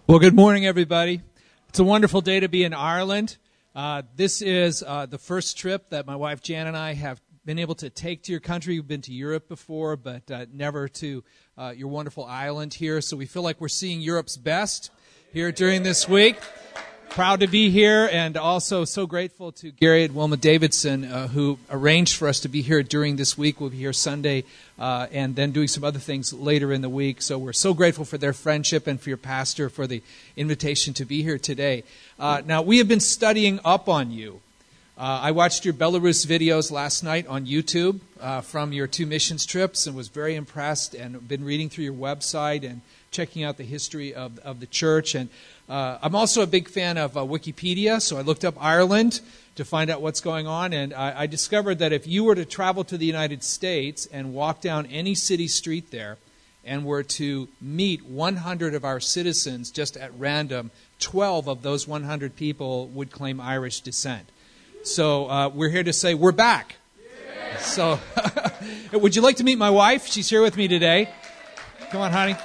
Well, good morning, everybody. It's a wonderful day to be in Ireland. This is the first trip that my wife Jan and I have been able to take to your country. We've been to Europe before, but never to your wonderful island here. So we feel like we're seeing Europe's best here during this week. Proud to be here, and also so grateful to Gary and Wilma Davidson, who arranged for us to be here during this week. We'll be here Sunday and then doing some other things later in the week. So we're so grateful for their friendship and for your pastor for the invitation to be here today. Now, we have been studying up on you. I watched your Belarus videos last night on YouTube from your 2 missions trips and was very impressed, and been reading through your website and checking out the history of the church. And I'm also a big fan of Wikipedia, so I looked up Ireland to find out what's going on, and I discovered that if you were to travel to the United States and walk down any city street there and were to meet 100 of our citizens just at random, 12 of those 100 people would claim Irish descent. So we're here to say we're back. Yeah. So would you like to meet my wife? She's here with me today. Come on, honey.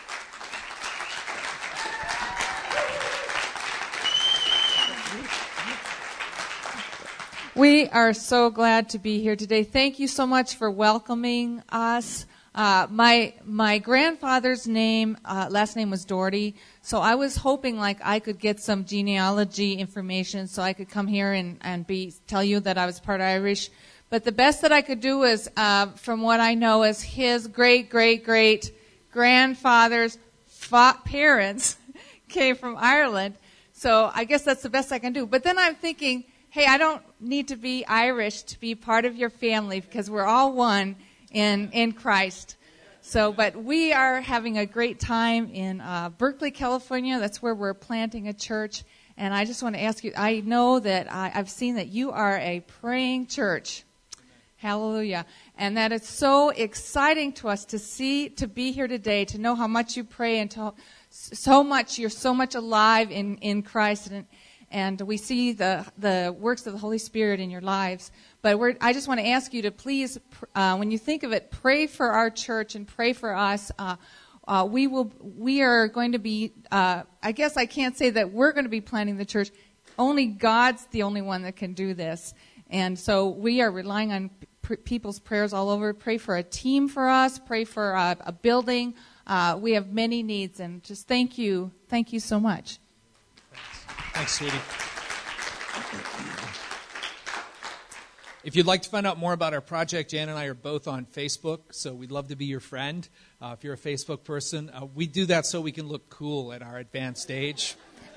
We are so glad to be here today. Thank you so much for welcoming us. My grandfather's name, last name was Doherty, so I was hoping like I could get some genealogy information so I could come here and tell you that I was part Irish. But the best that I could do is, from what I know, is his great-great-great-grandfather's parents came from Ireland. So I guess that's the best I can do. But then I'm thinking, hey, I don't need to be Irish to be part of your family because we're all one in Christ. So, but we are having a great time in Berkeley, California. That's where we're planting a church. And I just want to ask you, I know that I've seen that you are a praying church. Hallelujah. And that it's so exciting to us to be here today, to know how much you pray and you're so much alive in Christ. And we see the works of the Holy Spirit in your lives. But I just want to ask you to please, when you think of it, pray for our church and pray for us. We are going to be, I guess I can't say that we're going to be planting the church. Only God's the only one that can do this. And so we are relying on people's prayers all over. Pray for a team for us. Pray for a building. We have many needs. And just thank you. Thank you so much. Thanks, sweetie. If you'd like to find out more about our project, Jan and I are both on Facebook, so we'd love to be your friend. If you're a Facebook person, we do that so we can look cool at our advanced age.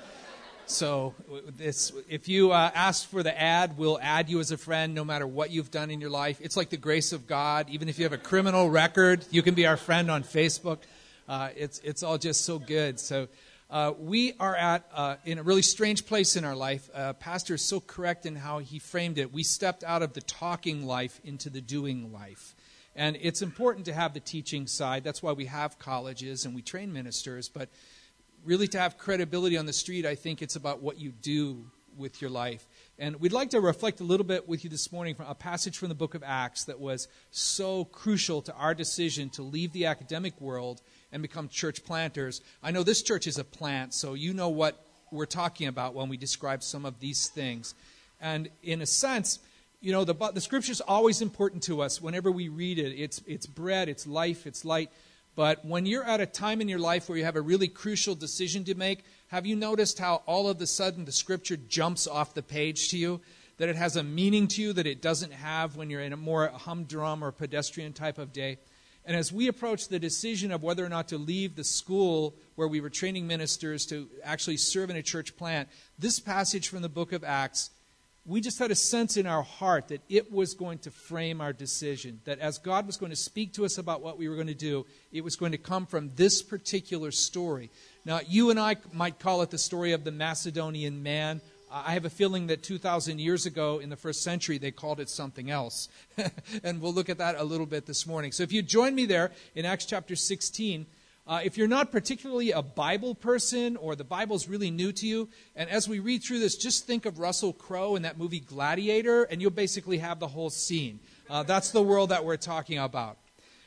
So if you ask for the ad, we'll add you as a friend no matter what you've done in your life. It's like the grace of God. Even if you have a criminal record, you can be our friend on Facebook. It's all just so good. So we are in a really strange place in our life. Pastor is so correct in how he framed it. We stepped out of the talking life into the doing life. And it's important to have the teaching side. That's why we have colleges and we train ministers. But really to have credibility on the street, I think it's about what you do with your life. And we'd like to reflect a little bit with you this morning from a passage from the book of Acts that was so crucial to our decision to leave the academic world and become church planters. I know this church is a plant, so you know what we're talking about when we describe some of these things. And in a sense, you know, the Scripture is always important to us whenever we read it. It's bread, it's life, it's light. But when you're at a time in your life where you have a really crucial decision to make, have you noticed how all of a sudden the Scripture jumps off the page to you? That it has a meaning to you that it doesn't have when you're in a more humdrum or pedestrian type of day? And as we approach the decision of whether or not to leave the school where we were training ministers to actually serve in a church plant, this passage from the book of Acts, we just had a sense in our heart that it was going to frame our decision. That as God was going to speak to us about what we were going to do, it was going to come from this particular story. Now, you and I might call it the story of the Macedonian man. I have a feeling that 2,000 years ago in the first century, they called it something else. And we'll look at that a little bit this morning. So if you join me there in Acts chapter 16, if you're not particularly a Bible person or the Bible's really new to you, and as we read through this, just think of Russell Crowe in that movie Gladiator, and you'll basically have the whole scene. That's the world that we're talking about.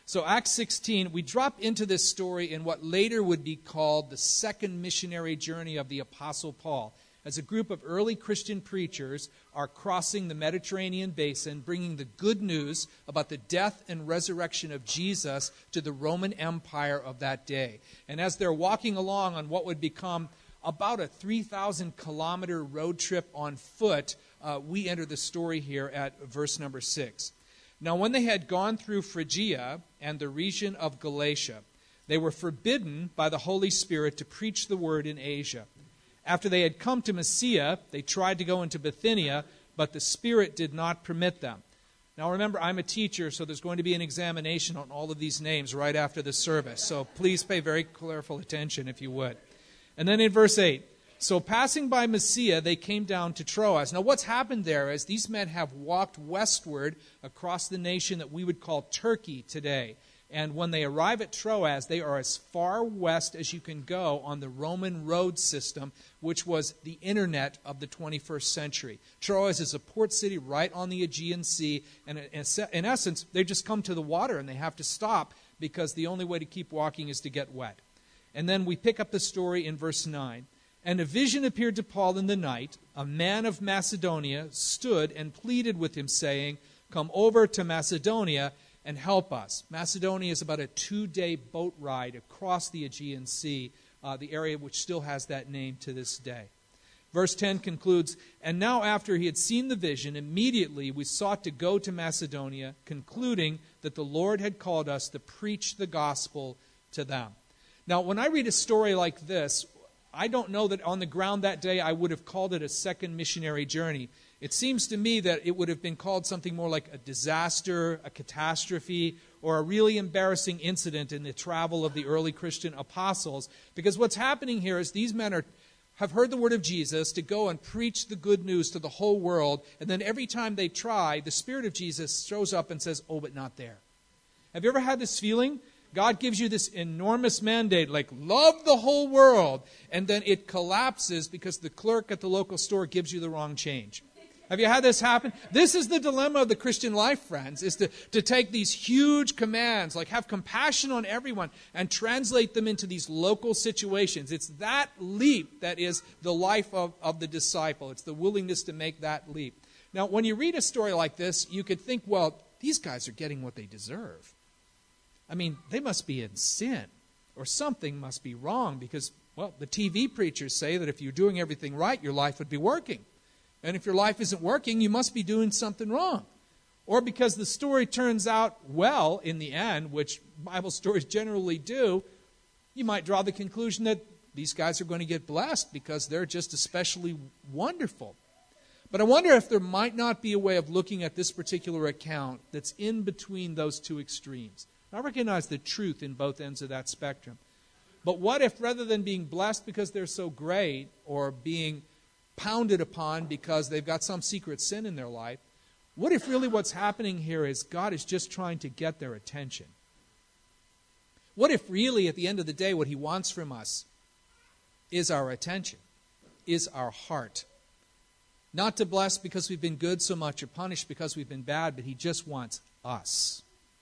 So Acts 16, we drop into this story in what later would be called the second missionary journey of the Apostle Paul, as a group of early Christian preachers are crossing the Mediterranean basin, bringing the good news about the death and resurrection of Jesus to the Roman Empire of that day. And as they're walking along on what would become about a 3,000-kilometer road trip on foot, we enter the story here at verse number 6. Now, when they had gone through Phrygia and the region of Galatia, they were forbidden by the Holy Spirit to preach the word in Asia. After they had come to Mysia, they tried to go into Bithynia, but the Spirit did not permit them. Now, remember, I'm a teacher, so there's going to be an examination on all of these names right after the service. So please pay very careful attention, if you would. And then in verse 8, so passing by Mysia, they came down to Troas. Now, what's happened there is these men have walked westward across the nation that we would call Turkey today. And when they arrive at Troas, they are as far west as you can go on the Roman road system, which was the internet of the 21st century. Troas is a port city right on the Aegean Sea, and in essence, they just come to the water and they have to stop because the only way to keep walking is to get wet. And then we pick up the story in verse 9. And a vision appeared to Paul in the night. A man of Macedonia stood and pleaded with him, saying, "Come over to Macedonia and help us." Macedonia is about a 2-day boat ride across the Aegean Sea, the area which still has that name to this day. Verse 10 concludes, "And now after he had seen the vision, immediately we sought to go to Macedonia, concluding that the Lord had called us to preach the gospel to them." Now, when I read a story like this, I don't know that on the ground that day I would have called it a second missionary journey. It seems to me that it would have been called something more like a disaster, a catastrophe, or a really embarrassing incident in the travel of the early Christian apostles. Because what's happening here is these men have heard the word of Jesus to go and preach the good news to the whole world, and then every time they try, the Spirit of Jesus shows up and says, "Oh, but not there." Have you ever had this feeling? God gives you this enormous mandate, like love the whole world, and then it collapses because the clerk at the local store gives you the wrong change. Have you had this happen? This is the dilemma of the Christian life, friends, is to take these huge commands, like have compassion on everyone, and translate them into these local situations. It's that leap that is the life of the disciple. It's the willingness to make that leap. Now, when you read a story like this, you could think, well, these guys are getting what they deserve. I mean, they must be in sin, or something must be wrong because, well, the TV preachers say that if you're doing everything right, your life would be working. And if your life isn't working, you must be doing something wrong. Or because the story turns out well in the end, which Bible stories generally do, you might draw the conclusion that these guys are going to get blessed because they're just especially wonderful. But I wonder if there might not be a way of looking at this particular account that's in between those two extremes. I recognize the truth in both ends of that spectrum. But what if rather than being blessed because they're so great or being pounded upon because they've got some secret sin in their life, what if really what's happening here is God is just trying to get their attention? What if really at the end of the day what he wants from us is our attention, is our heart? Not to bless because we've been good so much or punish because we've been bad, but he just wants us.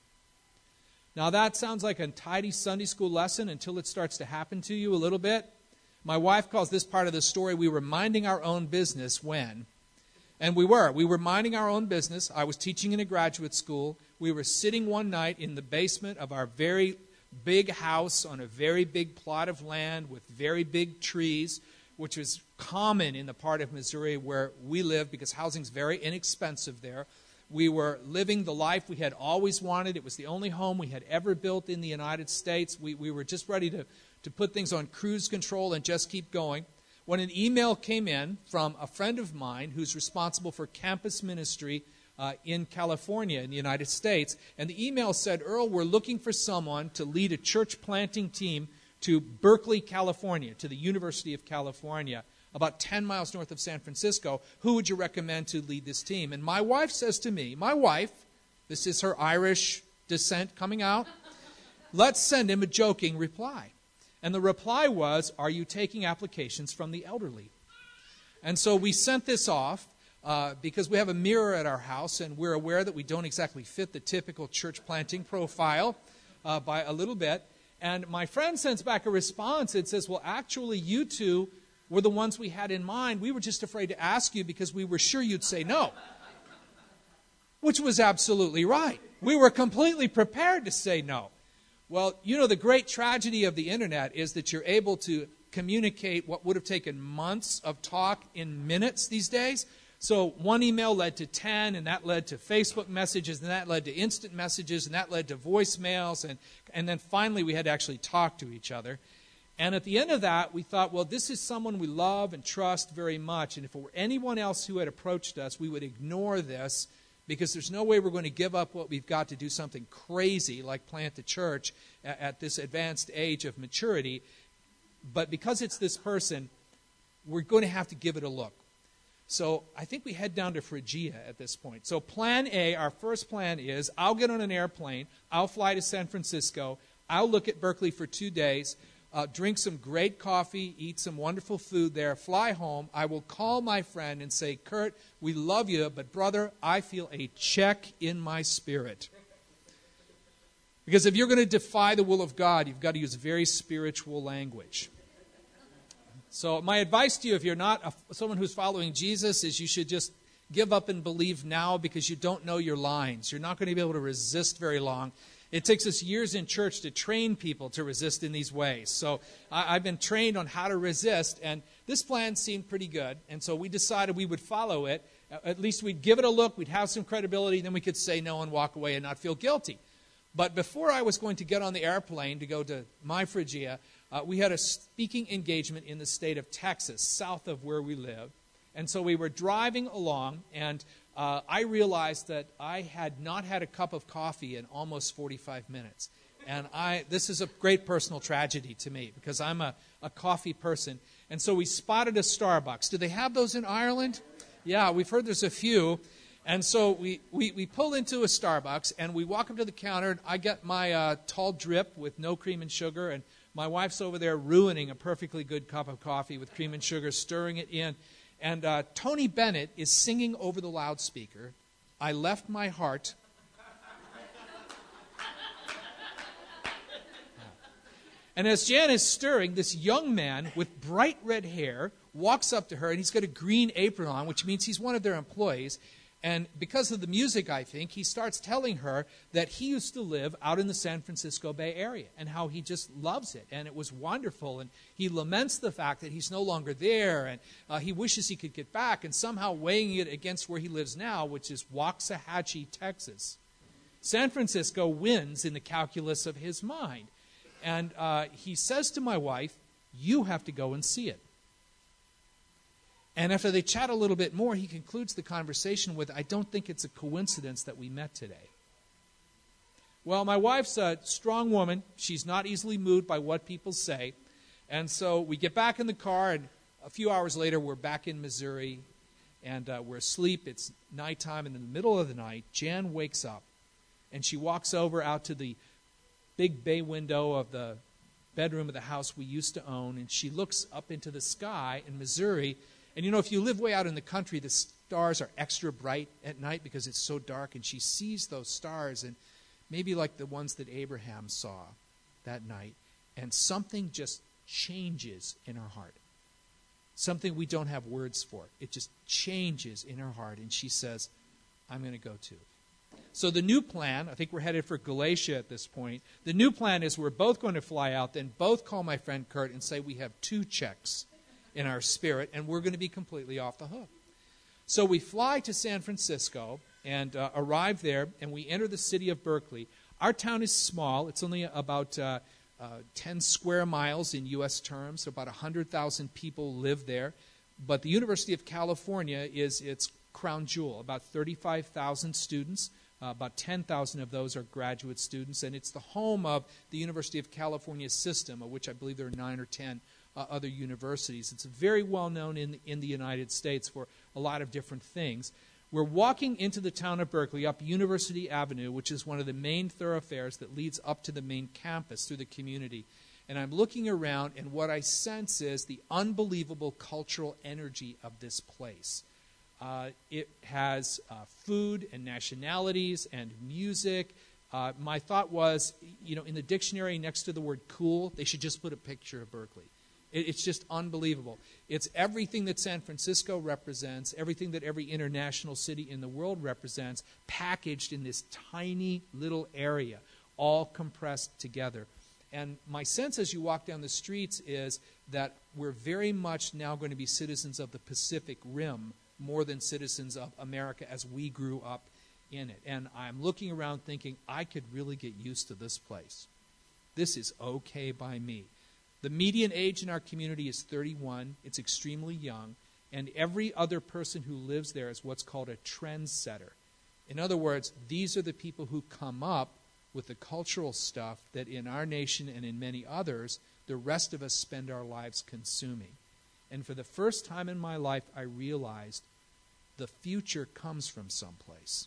Now that sounds like a tidy Sunday school lesson until it starts to happen to you a little bit. My wife calls this part of the story, we were minding our own business when. And we were minding our own business. I was teaching in a graduate school. We were sitting one night in the basement of our very big house on a very big plot of land with very big trees, which was common in the part of Missouri where we live because housing's very inexpensive there. We were living the life we had always wanted. It was the only home we had ever built in the United States. We were just ready to put things on cruise control and just keep going. When an email came in from a friend of mine who's responsible for campus ministry in California in the United States, and the email said, "Earl, we're looking for someone to lead a church planting team to Berkeley, California, to the University of California, about 10 miles north of San Francisco. Who would you recommend to lead this team?" And my wife says to me, this is her Irish descent coming out, "Let's send him a joking reply." And the reply was, "Are you taking applications from the elderly?" And so we sent this off because we have a mirror at our house and we're aware that we don't exactly fit the typical church planting profile. by a little bit. And my friend sends back a response. It says, well, actually, you two were the ones we had in mind. We were just afraid to ask you because we were sure you'd say no. Which was absolutely right. We were completely prepared to say no. Well, you know, the great tragedy of the internet is that you're able to communicate what would have taken months of talk in minutes these days. So one email led to 10, and that led to Facebook messages, and that led to instant messages, and that led to voicemails, and then finally we had to actually talk to each other. And at the end of that, we thought, well, this is someone we love and trust very much, and if it were anyone else who had approached us, we would ignore this, because there's no way we're going to give up what we've got to do something crazy like plant a church at this advanced age of maturity. But because it's this person, we're going to have to give it a look. So I think we head down to Phrygia at this point. So plan A, our first plan is, I'll get on an airplane, I'll fly to San Francisco, I'll look at Berkeley for 2 days, drink some great coffee, eat some wonderful food there, fly home. I will call my friend and say, Kurt, we love you, but brother, I feel a check in my spirit. Because if you're going to defy the will of God, you've got to use very spiritual language. So my advice to you, if you're not someone who's following Jesus, is you should just give up and believe now, because you don't know your lines. You're not going to be able to resist very long. It takes us years in church to train people to resist in these ways. So I've been trained on how to resist, and this plan seemed pretty good. And so we decided we would follow it. At least we'd give it a look, we'd have some credibility, then we could say no and walk away and not feel guilty. But before I was going to get on the airplane to go to my Phrygia, we had a speaking engagement in the state of Texas, south of where we live. And so we were driving along, and I realized that I had not had a cup of coffee in almost 45 minutes. And this is a great personal tragedy to me, because I'm a coffee person. And so we spotted a Starbucks. Do they have those in Ireland? Yeah, we've heard there's a few. And so we pull into a Starbucks, and we walk up to the counter, and I get my tall drip with no cream and sugar, and my wife's over there ruining a perfectly good cup of coffee with cream and sugar, stirring it in. And Tony Bennett is singing over the loudspeaker, I left my heart. And as Jan is stirring, this young man with bright red hair walks up to her, and he's got a green apron on, which means he's one of their employees. And because of the music, I think, he starts telling her that he used to live out in the San Francisco Bay Area and how he just loves it. And it was wonderful. And he laments the fact that he's no longer there. And he wishes he could get back. And somehow weighing it against where he lives now, which is Waxahachie, Texas. San Francisco wins in the calculus of his mind. And he says to my wife, you have to go and see it. And after they chat a little bit more, he concludes the conversation with, I don't think it's a coincidence that we met today. Well, my wife's a strong woman. She's not easily moved by what people say. And so we get back in the car, and a few hours later, we're back in Missouri, and we're asleep. It's nighttime, and in the middle of the night, Jan wakes up, and she walks over out to the big bay window of the bedroom of the house we used to own, and she looks up into the sky in Missouri. And you know, if you live way out in the country, the stars are extra bright at night because it's so dark. And she sees those stars, and maybe like the ones that Abraham saw that night. And something just changes in her heart. Something we don't have words for. It just changes in her heart. And she says, I'm going to go too. So the new plan, I think we're headed for Galatia at this point. The new plan is we're both going to fly out, then both call my friend Kurt and say we have 2 checks in our spirit, and we're going to be completely off the hook. So we fly to San Francisco and arrive there, and we enter the city of Berkeley. Our town is small. It's only about 10 square miles in U.S. terms. So about 100,000 people live there. But the University of California is its crown jewel, about 35,000 students. About 10,000 of those are graduate students, and it's the home of the University of California system, of which I believe there are 9 or 10 other universities. It's very well known in the United States for a lot of different things. We're walking into the town of Berkeley up University Avenue, which is one of the main thoroughfares that leads up to the main campus through the community. And I'm looking around, and what I sense is the unbelievable cultural energy of this place. It has food and nationalities and music. My thought was, in the dictionary next to the word cool, they should just put a picture of Berkeley. It's just unbelievable. It's everything that San Francisco represents, everything that every international city in the world represents, packaged in this tiny little area, all compressed together. And my sense as you walk down the streets is that we're very much now going to be citizens of the Pacific Rim more than citizens of America as we grew up in it. And I'm looking around thinking, I could really get used to this place. This is okay by me. The median age in our community is 31. It's extremely young. And every other person who lives there is what's called a trendsetter. In other words, these are the people who come up with the cultural stuff that in our nation and in many others, the rest of us spend our lives consuming. And for the first time in my life, I realized the future comes from someplace.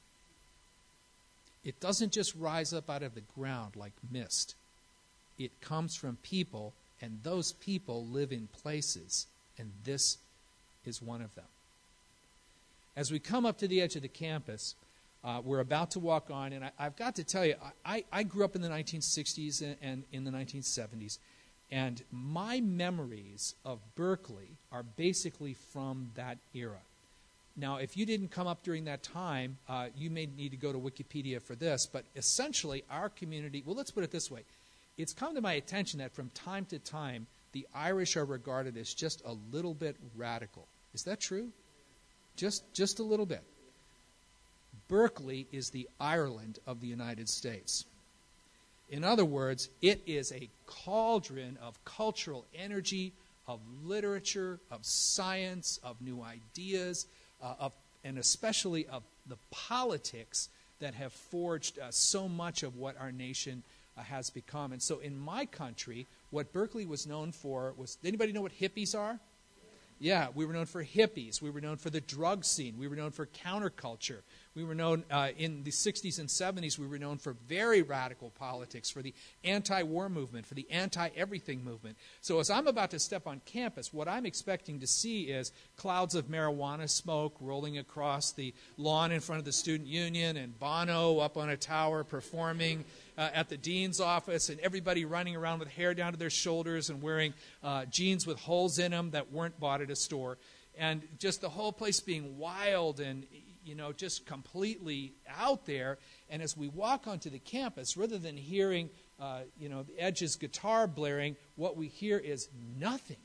It doesn't just rise up out of the ground like mist. It comes from people, and those people live in places, and this is one of them. As we come up to the edge of the campus, we're about to walk on, and I've got to tell you, I grew up in the 1960s and in the 1970s, and my memories of Berkeley are basically from that era. Now, if you didn't come up during that time, you may need to go to Wikipedia for this, but essentially our community, well, let's put it this way. It's come to my attention that from time to time, the Irish are regarded as just a little bit radical. Is that true? Just a little bit. Berkeley is the Ireland of the United States. In other words, it is a cauldron of cultural energy, of literature, of science, of new ideas, and especially of the politics that have forged so much of what our nation has become. And so in my country, what Berkeley was known for was, anybody know what hippies are? Yeah, we were known for hippies. We were known for the drug scene. We were known for counterculture. We were known, in the 60s and 70s, we were known for very radical politics, for the anti-war movement, for the anti-everything movement. So as I'm about to step on campus, what I'm expecting to see is clouds of marijuana smoke rolling across the lawn in front of the student union, and Bono up on a tower performing at the dean's office, and everybody running around with hair down to their shoulders and wearing jeans with holes in them that weren't bought at a store. And just the whole place being wild and, just completely out there. And as we walk onto the campus, rather than hearing, the Edge's guitar blaring, what we hear is nothing.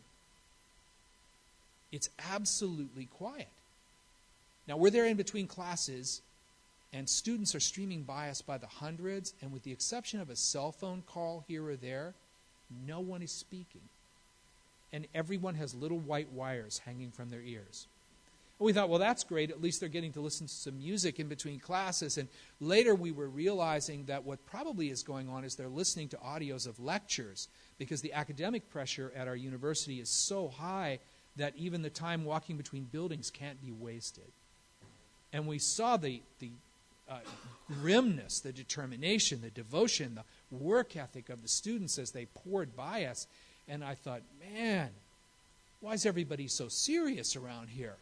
It's absolutely quiet. Now, we're there in between classes, and students are streaming by us by the hundreds, and with the exception of a cell phone call here or there, no one is speaking. And everyone has little white wires hanging from their ears. And we thought, well, that's great. At least they're getting to listen to some music in between classes. And later we were realizing that what probably is going on is they're listening to audios of lectures, because the academic pressure at our university is so high that even the time walking between buildings can't be wasted. And we saw the grimness, the determination, the devotion, the work ethic of the students as they poured by us. And I thought, man, why is everybody so serious around here?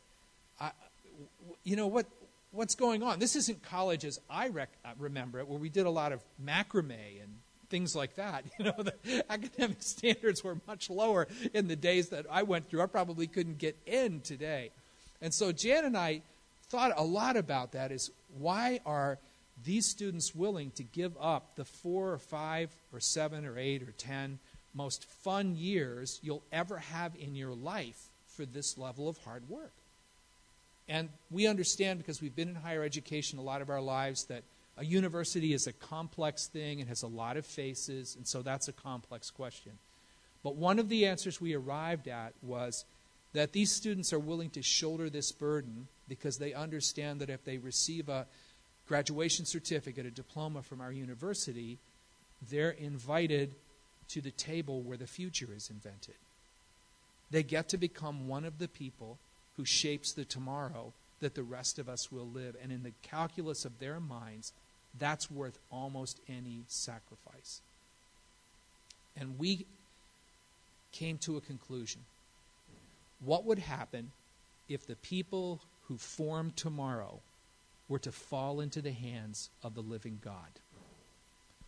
What's going on? This isn't college as I remember it, where we did a lot of macrame and things like that. The academic standards were much lower in the days that I went through. I probably couldn't get in today. And so Jan and I thought a lot about that, is why are these students willing to give up the 4 or 5 or 7 or 8 or 10 most fun years you'll ever have in your life for this level of hard work? And we understand, because we've been in higher education a lot of our lives, that a university is a complex thing and has a lot of faces, and so that's a complex question. But one of the answers we arrived at was that these students are willing to shoulder this burden because they understand that if they receive a graduation certificate, a diploma from our university, they're invited to the table where the future is invented. They get to become one of the people who shapes the tomorrow that the rest of us will live. And in the calculus of their minds, that's worth almost any sacrifice. And we came to a conclusion. What would happen if the people who form tomorrow were to fall into the hands of the living God?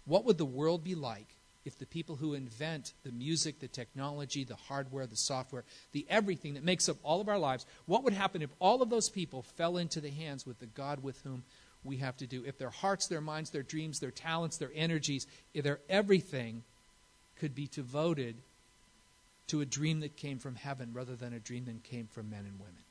What would the world be like if the people who invent the music, the technology, the hardware, the software, the everything that makes up all of our lives, what would happen if all of those people fell into the hands with the God with whom we have to do? If their hearts, their minds, their dreams, their talents, their energies, if their everything could be devoted to a dream that came from heaven rather than a dream that came from men and women.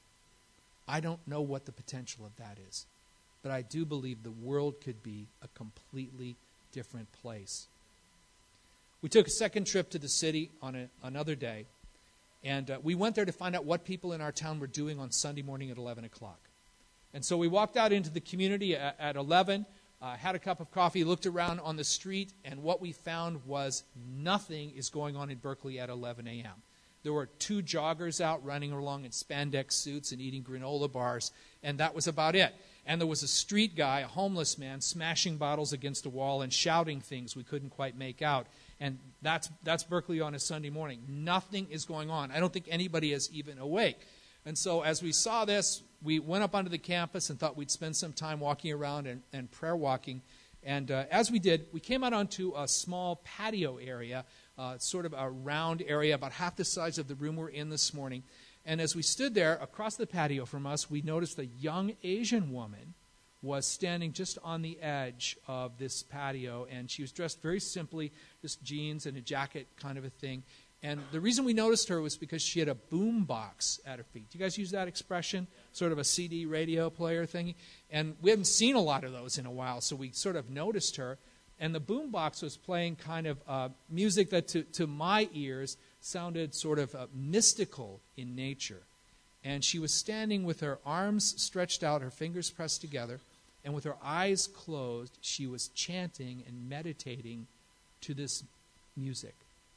I don't know what the potential of that is, but I do believe the world could be a completely different place. We took a second trip to the city on another day, and we went there to find out what people in our town were doing on Sunday morning at 11 o'clock. And so we walked out into the community at 11, had a cup of coffee, looked around on the street, and what we found was nothing is going on in Berkeley at 11 a.m. There were 2 joggers out running along in spandex suits and eating granola bars, and that was about it. And there was a street guy, a homeless man, smashing bottles against a wall and shouting things we couldn't quite make out. And that's Berkeley on a Sunday morning. Nothing is going on. I don't think anybody is even awake. And so as we saw this, we went up onto the campus and thought we'd spend some time walking around and prayer walking. And as we did, we came out onto a small patio area, sort of a round area, about half the size of the room we're in this morning. And as we stood there, across the patio from us, we noticed a young Asian woman was standing just on the edge of this patio, and she was dressed very simply, just jeans and a jacket kind of a thing. And the reason we noticed her was because she had a boom box at her feet. Do you guys use that expression? Sort of a CD radio player thingy? And we haven't seen a lot of those in a while, so we sort of noticed her. And the boom box was playing kind of music that to my ears sounded sort of mystical in nature. And she was standing with her arms stretched out, her fingers pressed together, and with her eyes closed, she was chanting and meditating to this music.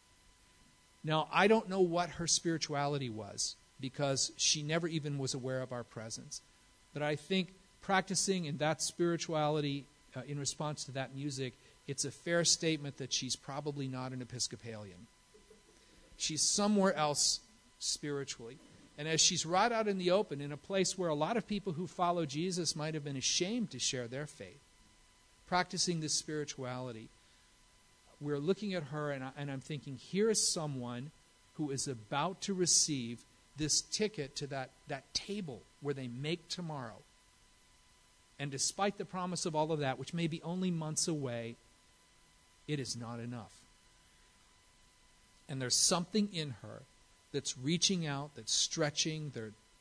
Now, I don't know what her spirituality was, because she never even was aware of our presence. But I think practicing in that spirituality in response to that music, it's a fair statement that she's probably not an Episcopalian. She's somewhere else spiritually. And as she's right out in the open, in a place where a lot of people who follow Jesus might have been ashamed to share their faith, practicing this spirituality, we're looking at her and I'm thinking, here is someone who is about to receive this ticket to that table where they make tomorrow. And despite the promise of all of that, which may be only months away, it is not enough. And there's something in her that's reaching out, that's stretching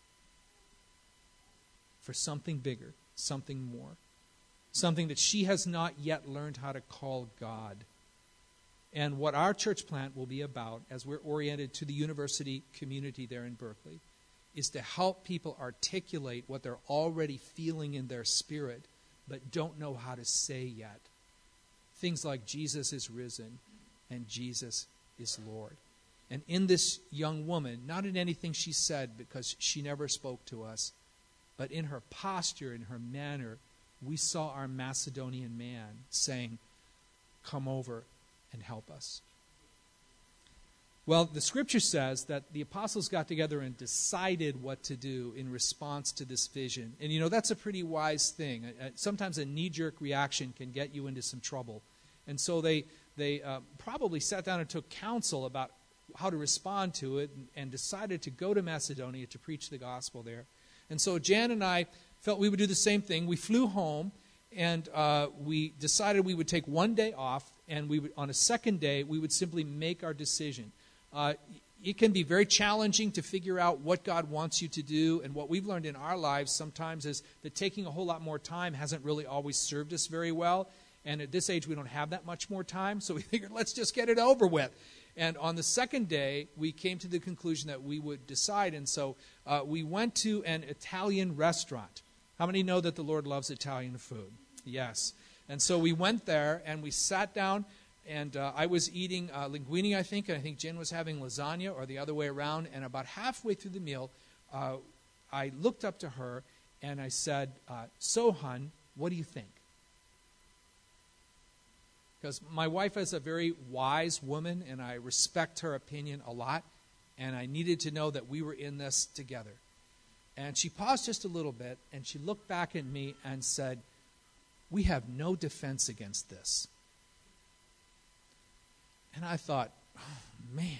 for something bigger, something more. Something that she has not yet learned how to call God. And what our church plant will be about, as we're oriented to the university community there in Berkeley, is to help people articulate what they're already feeling in their spirit, but don't know how to say yet. Things like Jesus is risen and Jesus is Lord. And in this young woman, not in anything she said, because she never spoke to us, but in her posture, in her manner, we saw our Macedonian man saying, "Come over and help us." Well, the scripture says that the apostles got together and decided what to do in response to this vision. And you know, that's a pretty wise thing. Sometimes a knee-jerk reaction can get you into some trouble. And so they probably sat down and took counsel about how to respond to it and decided to go to Macedonia to preach the gospel there. And so Jan and I felt we would do the same thing. We flew home and we decided we would take one day off, and we would, on a second day, we would simply make our decision. It can be very challenging to figure out what God wants you to do, and what we've learned in our lives sometimes is that taking a whole lot more time hasn't really always served us very well. And at this age, we don't have that much more time, so we figured, let's just get it over with. And on the second day, we came to the conclusion that we would decide, and so we went to an Italian restaurant. How many know that the Lord loves Italian food? Yes. And so we went there, and we sat down, and I was eating linguine, I think, and I think Jen was having lasagna, or the other way around. And about halfway through the meal, I looked up to her, and I said, "So, hon, what do you think?" Because my wife is a very wise woman, and I respect her opinion a lot, and I needed to know that we were in this together. And she paused just a little bit, and she looked back at me and said, "We have no defense against this." And I thought, oh, man,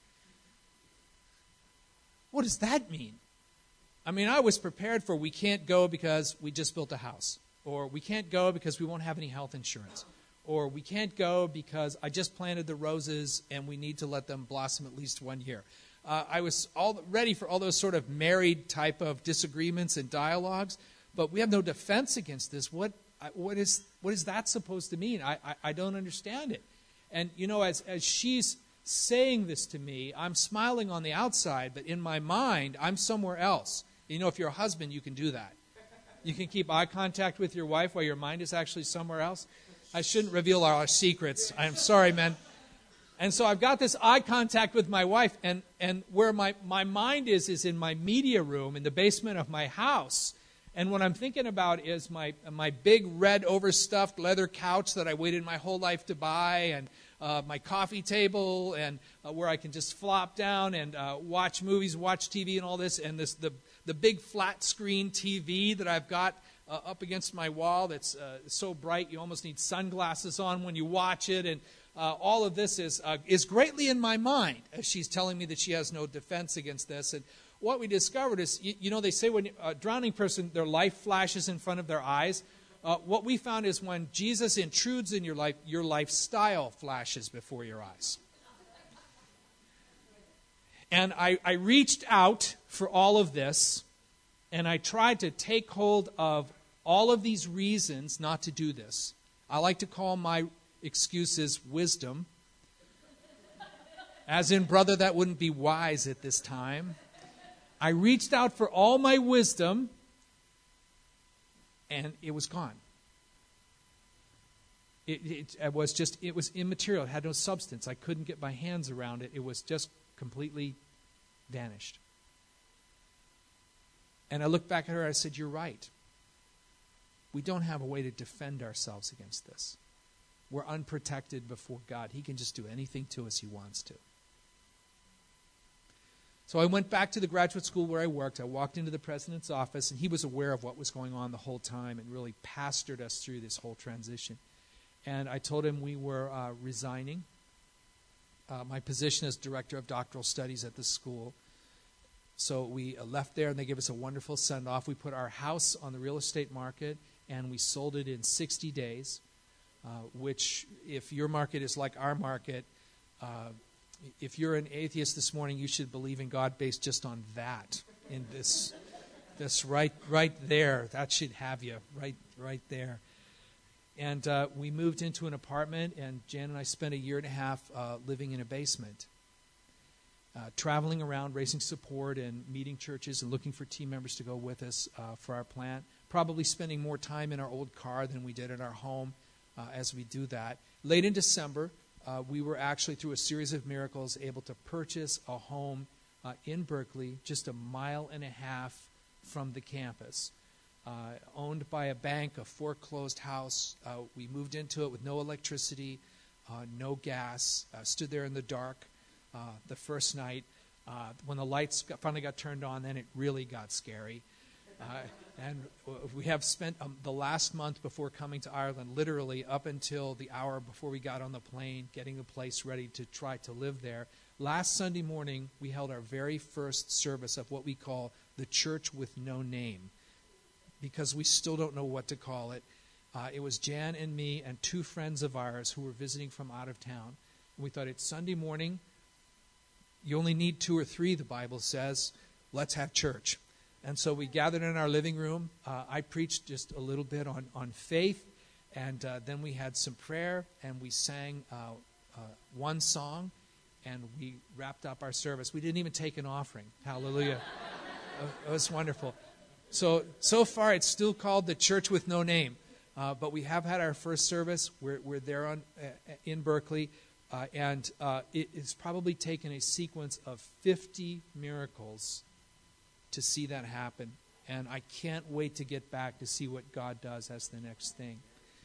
what does that mean? I mean, I was prepared for we can't go because we just built a house. Or we can't go because we won't have any health insurance. Or we can't go because I just planted the roses and we need to let them blossom at least 1 year. I was all ready for all those sort of married type of disagreements and dialogues, but we have no defense against this. What is that supposed to mean? I don't understand it. And, you know, as she's saying this to me, I'm smiling on the outside, but in my mind, I'm somewhere else. You know, if you're a husband, you can do that. You can keep eye contact with your wife while your mind is actually somewhere else. I shouldn't reveal our secrets. I'm sorry, men. And so I've got this eye contact with my wife, and where my mind is in my media room in the basement of my house. And what I'm thinking about is my big red overstuffed leather couch that I waited my whole life to buy, and my coffee table, and where I can just flop down and watch movies, watch TV and all this, and the big flat screen TV that I've got up against my wall that's so bright you almost need sunglasses on when you watch it, and all of this is greatly in my mind as she's telling me that she has no defense against this. And what we discovered is, you know, they say when a drowning person, their life flashes in front of their eyes. What we found is when Jesus intrudes in your lifestyle flashes before your eyes. And I reached out for all of this, and I tried to take hold of all of these reasons not to do this. I like to call my excuses wisdom. As in, brother, that wouldn't be wise at this time. I reached out for all my wisdom, and it was gone. It was immaterial. It had no substance. I couldn't get my hands around it. It was just completely vanished. And I looked back at her and I said, you're right. We don't have a way to defend ourselves against this. We're unprotected before God. He can just do anything to us he wants to. So I went back to the graduate school where I worked. I walked into the president's office, and he was aware of what was going on the whole time and really pastored us through this whole transition. And I told him we were resigning my position as director of doctoral studies at the school. So we left there, and they gave us a wonderful send-off. We put our house on the real estate market, and we sold it in 60 days, which, if your market is like our market, if you're an atheist this morning, you should believe in God based just on that. In this right there, that should have you right there. And we moved into an apartment, and Jan and I spent a year and a half living in a basement, traveling around, raising support and meeting churches and looking for team members to go with us for our plant. Probably spending more time in our old car than we did in our home as we do that. Late in December, we were actually, through a series of miracles, able to purchase a home in Berkeley, just 1.5 miles from the campus. Owned by a bank, a foreclosed house. We moved into it with no electricity, no gas, stood there in the dark the first night. When the lights finally got turned on, then it really got scary. And we have spent the last month before coming to Ireland, literally up until the hour before we got on the plane, getting the place ready to try to live there. Last Sunday morning, we held our very first service of what we call the Church with No Name, because we still don't know what to call it. It was Jan and me and 2 friends of ours who were visiting from out of town. And we thought, it's Sunday morning. You only need 2 or 3, the Bible says. Let's have church. And so we gathered in our living room. I preached just a little bit on faith, and then we had some prayer, and we sang one song, and we wrapped up our service. We didn't even take an offering. Hallelujah. It was wonderful. So far, it's still called the Church with No Name, but we have had our first service. We're there in Berkeley, and it's probably taken a sequence of 50 miracles to see that happen. And I can't wait to get back to see what God does as the next thing.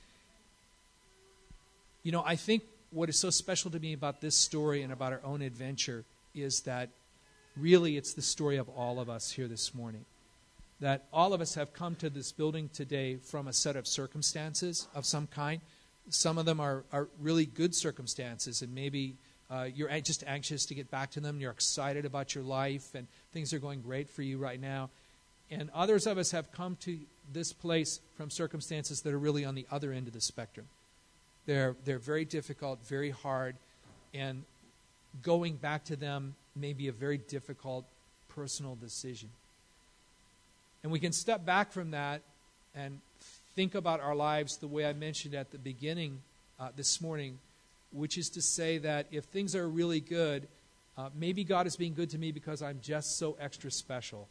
You know, I think what is so special to me about this story and about our own adventure is that really it's the story of all of us here this morning. That all of us have come to this building today from a set of circumstances of some kind. Some of them are really good circumstances, and maybe you're just anxious to get back to them. You're excited about your life, and things are going great for you right now. And others of us have come to this place from circumstances that are really on the other end of the spectrum. They're very difficult, very hard, and going back to them may be a very difficult personal decision. And we can step back from that and think about our lives the way I mentioned at the beginning this morning, which is to say that if things are really good, maybe God is being good to me because I'm just so extra special,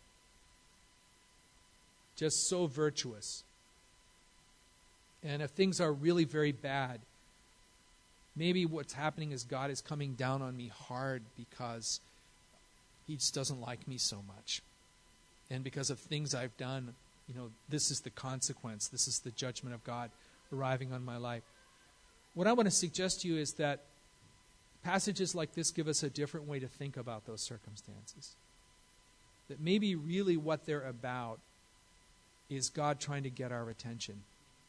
just so virtuous. And if things are really very bad, maybe what's happening is God is coming down on me hard because He just doesn't like me so much. And because of things I've done, this is the consequence. This is the judgment of God arriving on my life. What I want to suggest to you is that passages like this give us a different way to think about those circumstances. That maybe really what they're about is God trying to get our attention.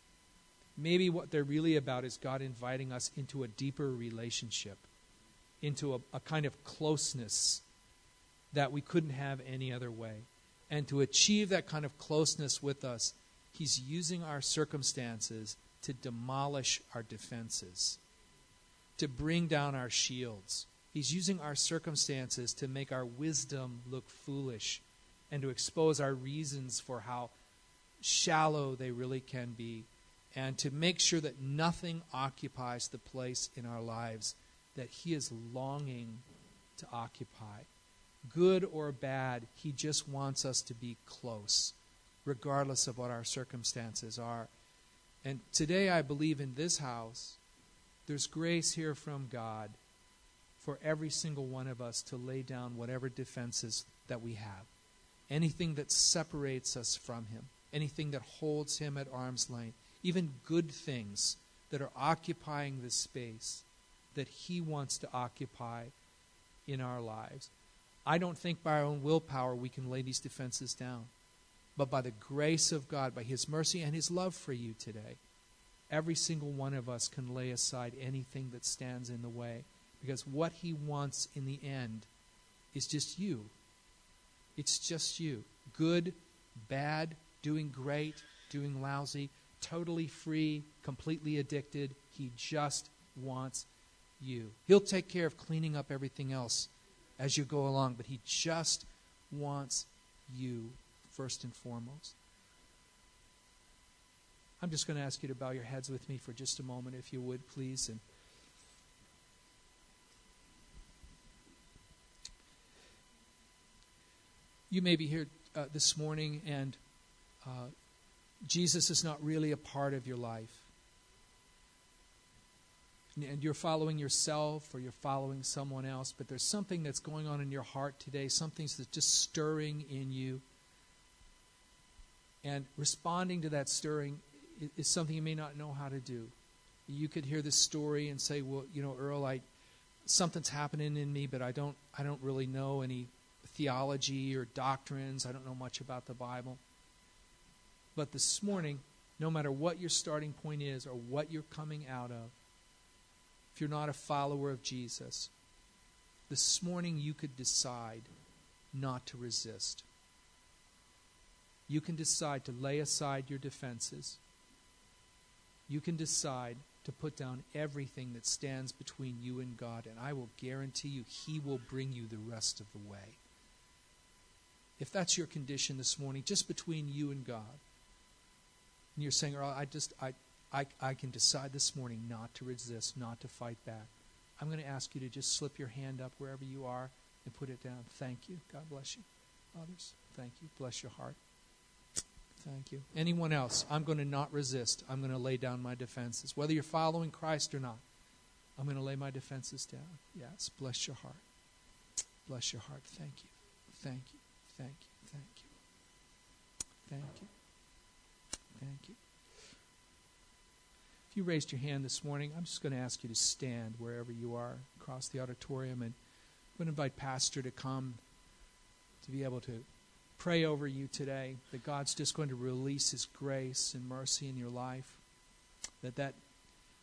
Maybe what they're really about is God inviting us into a deeper relationship, into a kind of closeness that we couldn't have any other way. And to achieve that kind of closeness with us, He's using our circumstances to demolish our defenses, to bring down our shields. He's using our circumstances to make our wisdom look foolish and to expose our reasons for how shallow they really can be, and to make sure that nothing occupies the place in our lives that He is longing to occupy. Good or bad, He just wants us to be close, regardless of what our circumstances are. And today I believe in this house, there's grace here from God for every single one of us to lay down whatever defenses that we have. Anything that separates us from Him, anything that holds Him at arm's length, even good things that are occupying the space that He wants to occupy in our lives. I don't think by our own willpower we can lay these defenses down. But by the grace of God, by His mercy and His love for you today, every single one of us can lay aside anything that stands in the way. Because what He wants in the end is just you. It's just you. Good, bad, doing great, doing lousy, totally free, completely addicted. He just wants you. He'll take care of cleaning up everything else as you go along, but He just wants you first and foremost. I'm just going to ask you to bow your heads with me for just a moment, if you would, please. And you may be here this morning and Jesus is not really a part of your life. And you're following yourself or you're following someone else, but there's something that's going on in your heart today, something that's just stirring in you. And responding to that stirring is something you may not know how to do. You could hear this story and say, well, Earl, something's happening in me, but I don't really know any theology or doctrines. I don't know much about the Bible. But this morning, no matter what your starting point is or what you're coming out of, if you're not a follower of Jesus, this morning you could decide not to resist. You can decide to lay aside your defenses. You can decide to put down everything that stands between you and God, and I will guarantee you He will bring you the rest of the way. If that's your condition this morning, just between you and God, and you're saying, Earl, I can decide this morning not to resist, not to fight back. I'm going to ask you to just slip your hand up wherever you are and put it down. Thank you. God bless you. Others, thank you. Bless your heart. Thank you. Anyone else? I'm going to not resist. I'm going to lay down my defenses. Whether you're following Christ or not, I'm going to lay my defenses down. Yes, bless your heart. Bless your heart. Thank you. Thank you. Thank you. Thank you. Thank you. Thank you. If you raised your hand this morning, I'm just going to ask you to stand wherever you are across the auditorium, and I'm going to invite Pastor to come to be able to pray over you today, that God's just going to release His grace and mercy in your life, that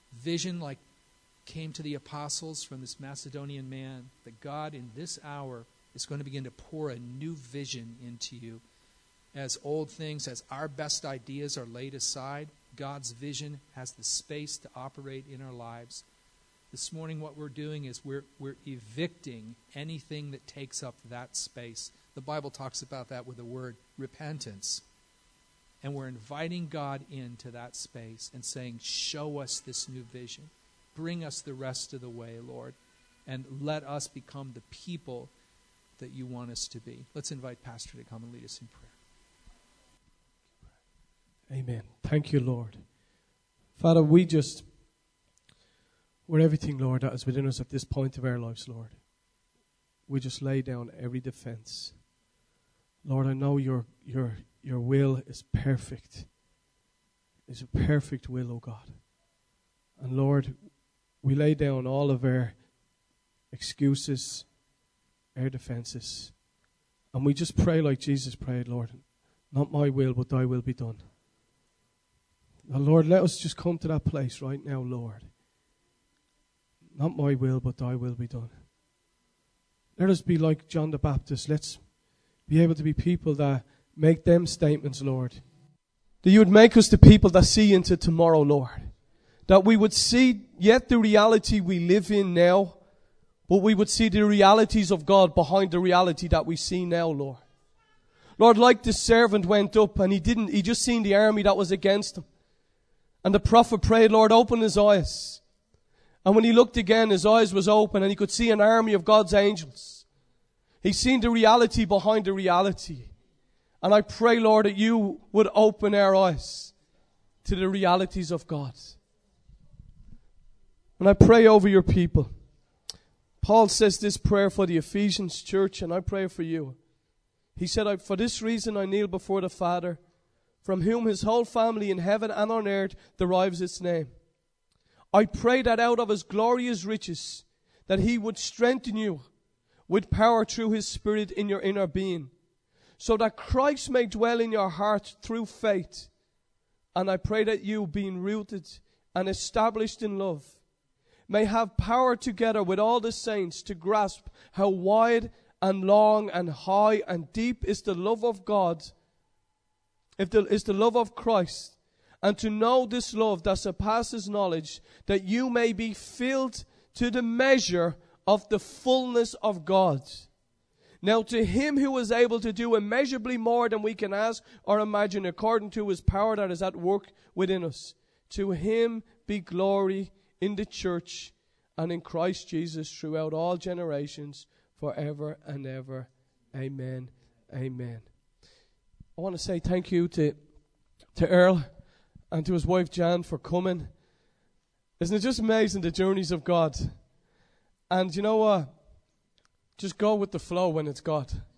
vision like came to the apostles from this Macedonian man, that God in this hour is going to begin to pour a new vision into you. As old things, as our best ideas are laid aside, God's vision has the space to operate in our lives. This morning what we're doing is we're evicting anything that takes up that space. The Bible talks about that with the word repentance. And we're inviting God into that space and saying, show us this new vision. Bring us the rest of the way, Lord. And let us become the people that you want us to be. Let's invite Pastor to come and lead us in prayer. Amen. Thank you, Lord. Father, we're everything, Lord, that is within us at this point of our lives, Lord. We just lay down every defense. Lord, I know your will is perfect. It's a perfect will, oh God. And Lord, we lay down all of our excuses, our defenses. And we just pray like Jesus prayed, Lord. Not my will, but thy will be done. Now, Lord, let us just come to that place right now, Lord. Not my will, but thy will be done. Let us be like John the Baptist. Let's be able to be people that make them statements, Lord. That you would make us the people that see into tomorrow, Lord. That we would see yet the reality we live in now, but we would see the realities of God behind the reality that we see now, Lord. Lord, like the servant went up and he just seen the army that was against him. And the prophet prayed, Lord, open his eyes. And when he looked again, his eyes was open and he could see an army of God's angels. He seen the reality behind the reality. And I pray, Lord, that you would open our eyes to the realities of God. And I pray over your people. Paul says this prayer for the Ephesians church, and I pray for you. He said, for this reason I kneel before the Father, from whom his whole family in heaven and on earth derives its name. I pray that out of his glorious riches, that he would strengthen you with power through his Spirit in your inner being, so that Christ may dwell in your heart through faith. And I pray that you, being rooted and established in love, may have power together with all the saints to grasp how wide and long and high and deep is the love of God, is the love of Christ, and to know this love that surpasses knowledge, that you may be filled to the measure of the fullness of God. Now to him who is able to do immeasurably more than we can ask or imagine, according to his power that is at work within us, to him be glory in the church and in Christ Jesus throughout all generations, forever and ever. Amen. Amen. I want to say thank you to Earl and to his wife Jan for coming. Isn't it just amazing, the journeys of God? And you know what? Just go with the flow when it's God.